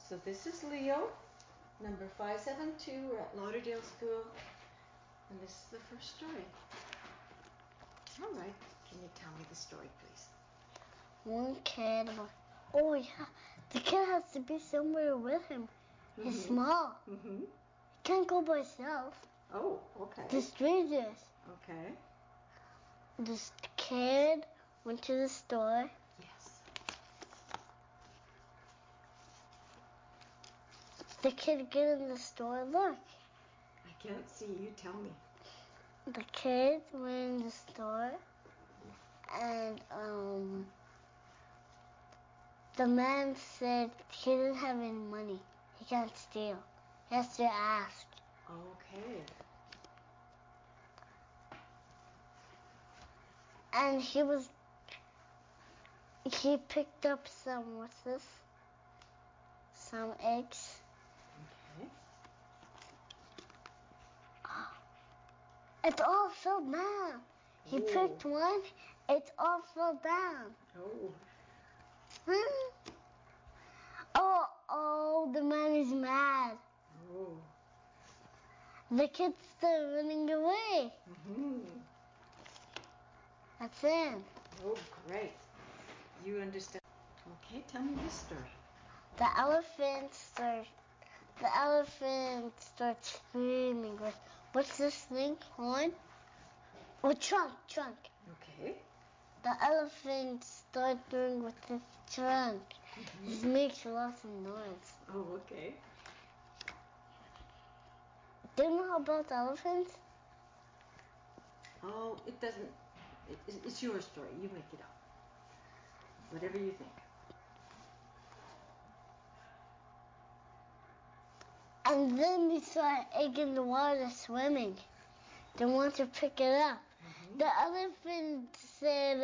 So this is Leo, number 572. We're at Lauderdale School, and this is the first story. All right, can you tell me the story, please? One kid, oh yeah, the kid has to be somewhere with him. He's small. Mm-hmm. He can't go by himself. Oh, okay. The strangers. Okay. This kid went to the store. Yes. The kid get in the store. Look. I can't see. You tell me. The kid went in the store, and the man said he didn't have any money. He can't steal. He has to ask. Okay. And he picked up some, what's this? Some eggs. Okay. It's all fell down. He picked one, it all fell down. Oh. Oh, the man is mad. Oh. The kid started running away. Mm-hmm. That's it. Oh, great. You understand. Okay, tell me this story. The elephant starts screaming with, what's this thing? Horn? Oh, trunk. Okay. The elephant starts doing with his trunk. It makes lots of noise. Oh, okay. Do you know about elephants? Oh, it doesn't. It's your story. You make it up. Whatever you think. And then they saw an egg in the water swimming. They want to pick it up. Mm-hmm. The elephant said,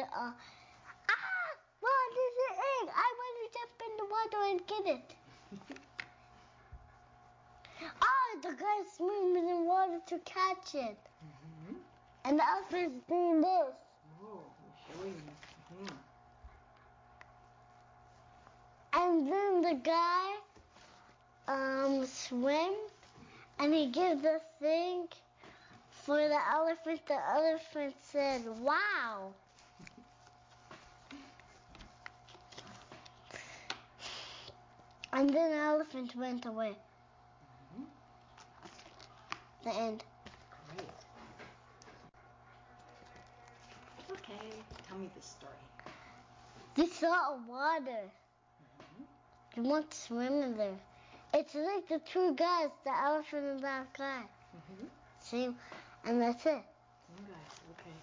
what is an egg? I want to jump in the water and get it. The guy's swimming in water to catch it. Mm-hmm. And the elephant's doing this. Oh, you're showing me. Mm-hmm. And then the guy swims, and he gives the thing for the elephant. The elephant said, wow. And then the elephant went away. Mm-hmm. The end. Great. Okay, tell me this story. They saw water. Mm-hmm. They want to swim in there. It's like the two guys, the elephant and that guy. Mm-hmm. Same, and that's it. Same guys, okay.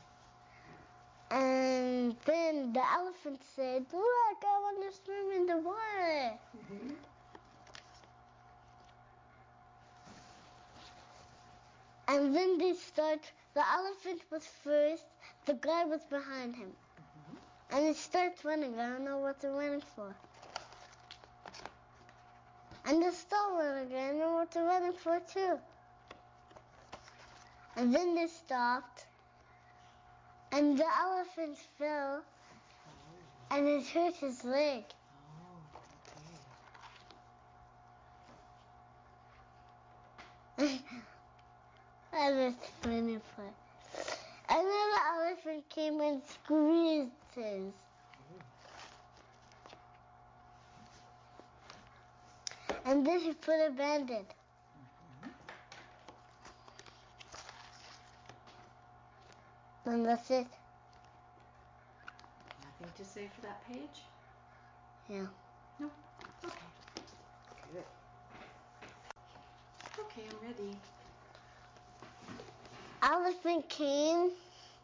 And then the elephant said, look, I want to swim in the water. Mm-hmm. And then the elephant was first, the guy was behind him. Mm-hmm. And he starts running, I don't know what they're running for. And they're still running, I don't know what they're running for too. And then they stopped, and the elephant fell, and it hurt his leg. Oh, That was funny part. And then the elephant came and squeezed his. And then he put a band-aid. Mm-hmm. And that's it. Nothing to say for that page? Yeah. No? Okay. Good. Okay, I'm ready. Elephant came,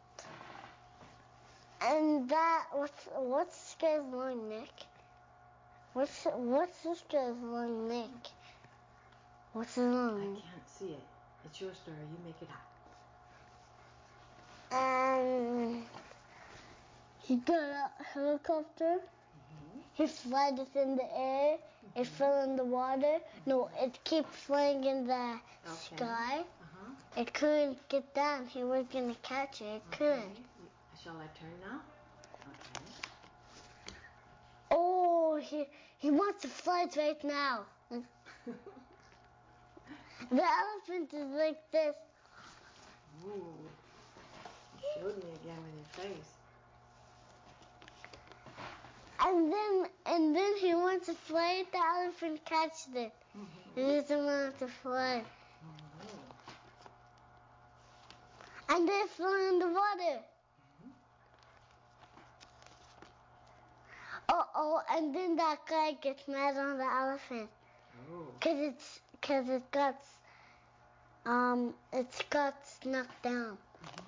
and what's this guy's long neck? What's this guy's long neck? What's his long I neck? can't see it. It's your story. You make it up. And he got a helicopter. Mm-hmm. He flies it in the air. It fell in the water. No, it kept flying in the sky. Uh-huh. It couldn't get down. He was going to catch it. It couldn't. Shall I turn now? Okay. Oh, he wants to fly it right now. The elephant is like this. Ooh. You showed me again with your face. And then he wants to fly. The elephant catches it. He doesn't want to fly. And they fly in the water. Uh-oh, and then that guy gets mad on the elephant. Cause it got knocked down.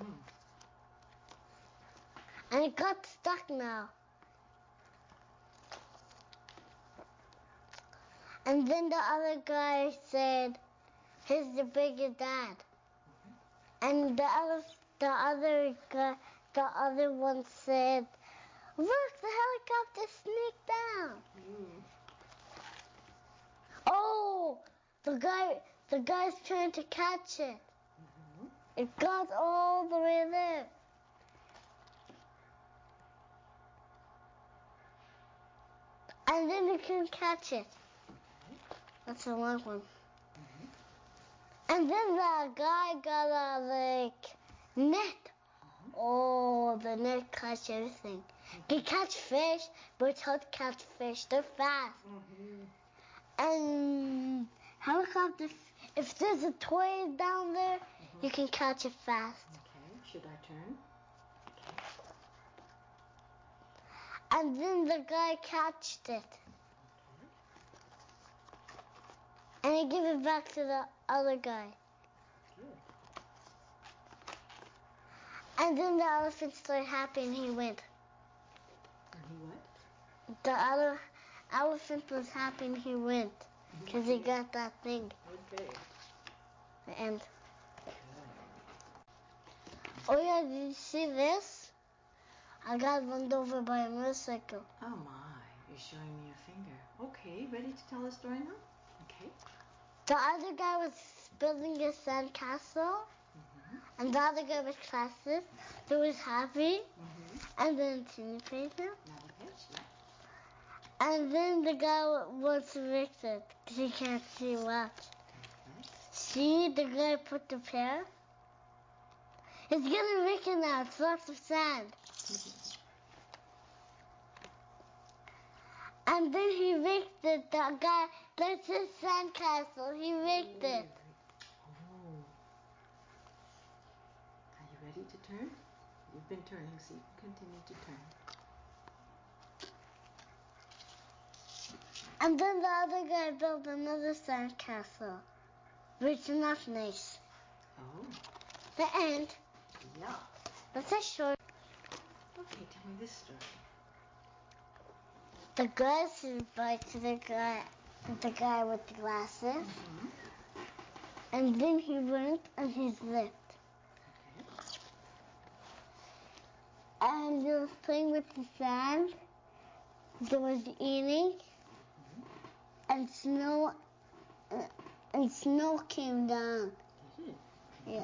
And it got stuck now. And then the other guy said, "He's the bigger dad." And the other one said, "Look, the helicopter sneaked down." Oh, the guy's trying to catch it. It got all the way there. And then he couldn't catch it. That's a long one. And then the guy got a net. Oh, the net catch everything. Can catch fish, but it's hard to catch fish. They're fast. And helicopter, if there's a toy down there, you can catch it fast. Okay, should I turn? And then the guy catched it. And he gave it back to the other guy. Good. And then the elephant started happy and he went. And he what? The other elephant was happy and he went. Because he got that thing. Okay. The end. Good. Oh yeah, did you see this? I got run over by a motorcycle. Oh my, you're showing me a finger. Okay, ready to tell a story now? Okay. The other guy was building a sandcastle. And the other guy was classes. He was happy. And then teeny page now. Another page, yeah. And then the guy wants to fix it because he can't see much. See, the guy put the pear. It's gonna make it now. It's lots of sand. And then he raked it. The guy, that's his sandcastle. He raked it. Oh. Are you ready to turn? You've been turning, so you can continue to turn. And then the other guy built another sandcastle, which is not nice. Oh. The end. Yeah. That's a short. Okay, tell me this story. The guy said bye to the guy with the glasses. And then he went and he left. And he was playing with the sand. He was eating. And snow came down. Yeah.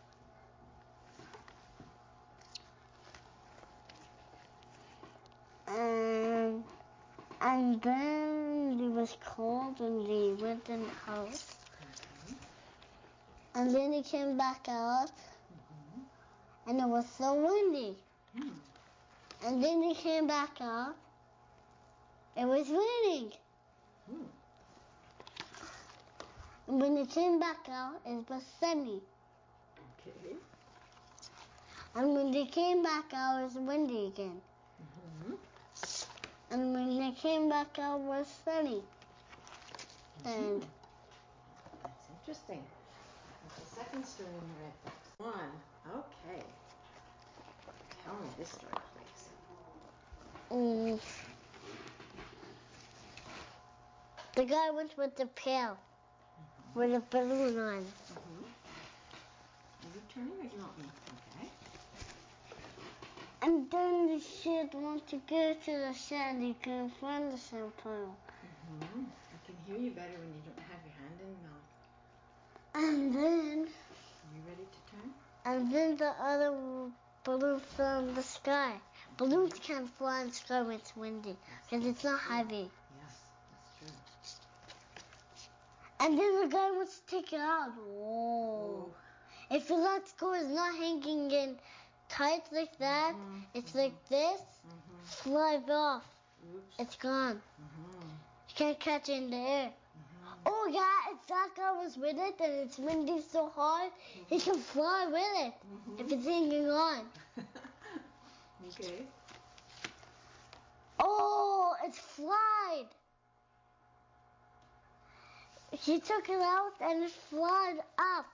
And then it was cold and he went in the house. And then he came back out. And it was so windy. And then he came back out. It was raining. And when he came back out, it was sunny. Okay. And when they came back out, it was windy again. And when they came back out, it was sunny. And that's interesting. That's the second story in the red box. One. Okay. Tell me this story, please. The guy went with the pail with a balloon on. Are you turning or do you want me? Okay. And then the kid wanted to go to the sand. He couldn't find the sand pile. I can hear you better when you don't have your hand in the mouth. And then... Are you ready to turn? And then the other balloon fell in the sky. Balloons can't fly in the sky when it's windy because it's not heavy. Yes, that's true. And then the guy wants to take it out. Whoa. If you let go, it's not hanging in tight like that. It's like this. Flies off. Oops. It's gone. You can't catch it in the air. Oh yeah, if that guy was with it and it's windy so hard, he can fly with it if it's hanging on. Okay. Oh, it's flied. He took it out and it flied up.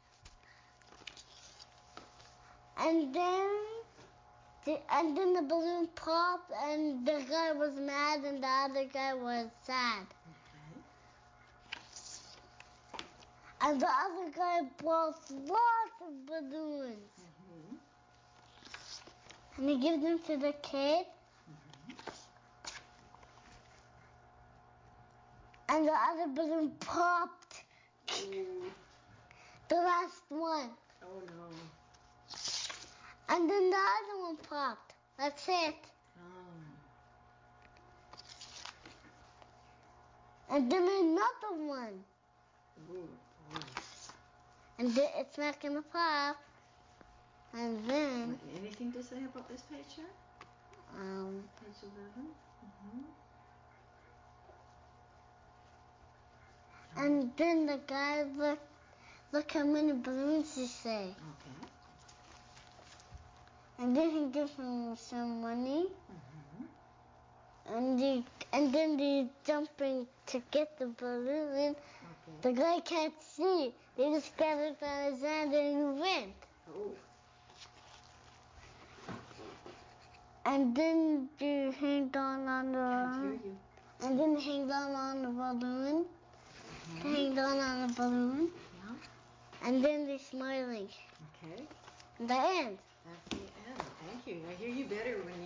And then the balloon popped and the guy was mad and the other guy was sad. And the other guy brought lots of balloons. And he gives them to the kid. And the other balloon popped. The last one. Oh no. And then the other one popped. That's it. And then another one. And then it's not going to pop. And then... Anything to say about this page here? Page 11. And then the guy, look how many balloons he say. Okay. And then he gives him some money. And then they're jumping to get the balloon. Okay. The guy can't see. They just got it on his hand and he went. Oh. And then they hanged on the... I hear you. And then they hanged on the balloon. They hanged on the balloon. Yeah. And then they're smiling. Okay. The end. That's the end. Thank you. I hear you better when